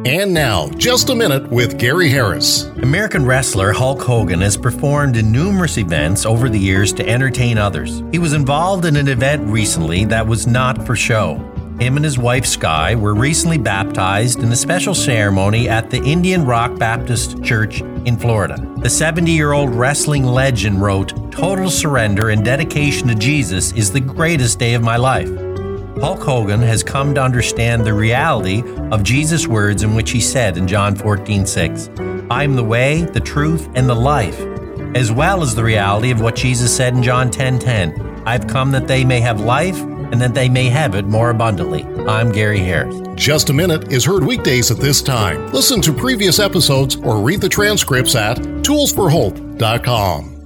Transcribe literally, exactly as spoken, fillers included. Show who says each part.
Speaker 1: And now, Just a Minute with Gary Harris.
Speaker 2: American wrestler Hulk Hogan has performed in numerous events over the years to entertain others. He was involved in an event recently that was not for show. Him and his wife Sky were recently baptized in a special ceremony at the Indian Rock Baptist Church in Florida. The seventy-year-old wrestling legend wrote, "Total surrender and dedication to Jesus is the greatest day of my life." Hulk Hogan has come to understand the reality of Jesus' words in which he said in John fourteen six, "I am the way, the truth, and the life," as well as the reality of what Jesus said in John ten ten, "I've come that they may have life and that they may have it more abundantly." I'm Gary Harris.
Speaker 1: Just a Minute is heard weekdays at this time. Listen to previous episodes or read the transcripts at tools for hope dot com.